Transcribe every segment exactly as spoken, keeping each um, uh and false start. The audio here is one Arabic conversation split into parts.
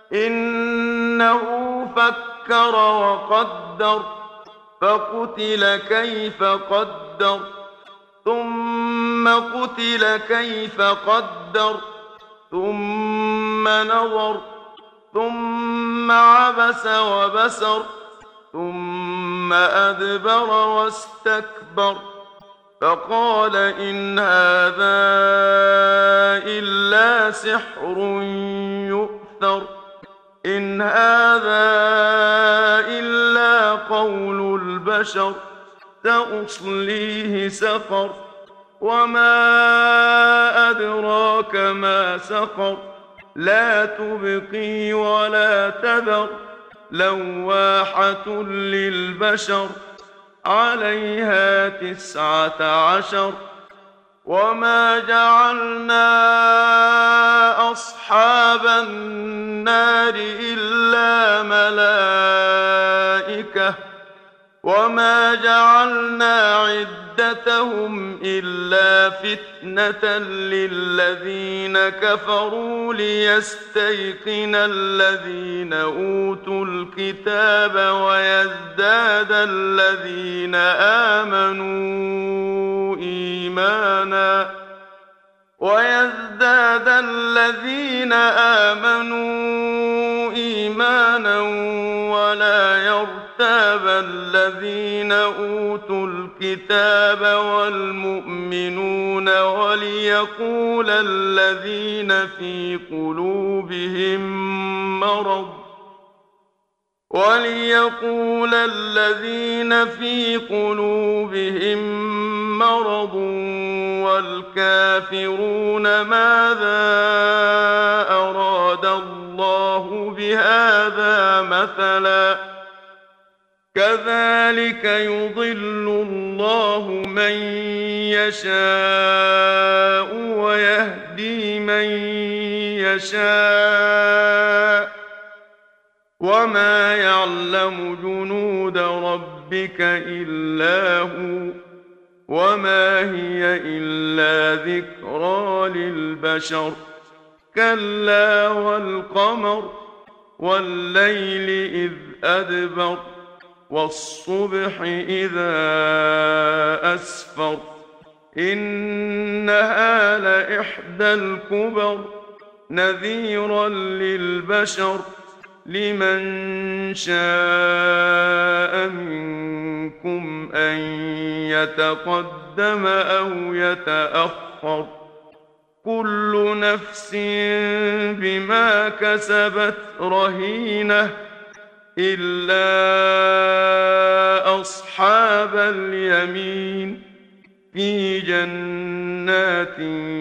إنه فكر وقدر فقتل كيف قدر ثم قتل كيف قدر ثم نظر ثم عبس وبسر ثم أدبر واستكبر فقال إن هذا إلا سحر يؤثر إن هذا إلا قول البشر سأصليه سقر وما أدراك ما سقر لا تبقي ولا تذر لواحة للبشر عليها تسعة عشر وما جعلنا أصحاب النار إلا ملائكة وما جعلنا عدتهم إلا فتنة للذين كفروا ليستيقن الذين أوتوا الكتاب ويزداد الذين آمنوا إيمانا ويزداد الذين آمنوا إيمانا ولا يرتاب الذين أوتوا الكتاب والمؤمنون وليقول الذين في قلوبهم مرض وليقول الذين في قلوبهم مرض والكافرون ماذا أراد الله بهذا مثلا كذلك يضل الله من يشاء ويهدي من يشاء وما يعلم جنود ربك إلا هو وما هي إلا ذكرى للبشر كلا والقمر والليل إذ أدبر والصبح إذا أسفر إنها لإحدى الكبر نذيرا للبشر لمن شاء منكم أن يتقدم أو يتأخر كل نفس بما كسبت رهينة إلا أصحاب اليمين في جنات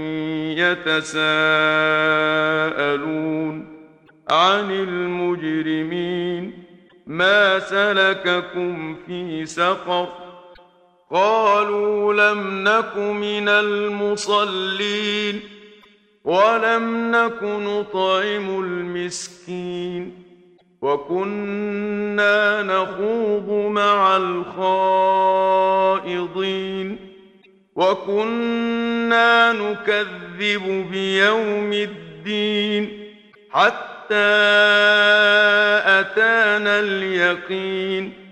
يتساءلون عن المجرمين ما سلككم في سقر قالوا لم نك من المصلين ولم نك نطعم المسكين وكنا نخوض مع الخائضين وكنا نكذب بيوم الدين حتى أتانا اليقين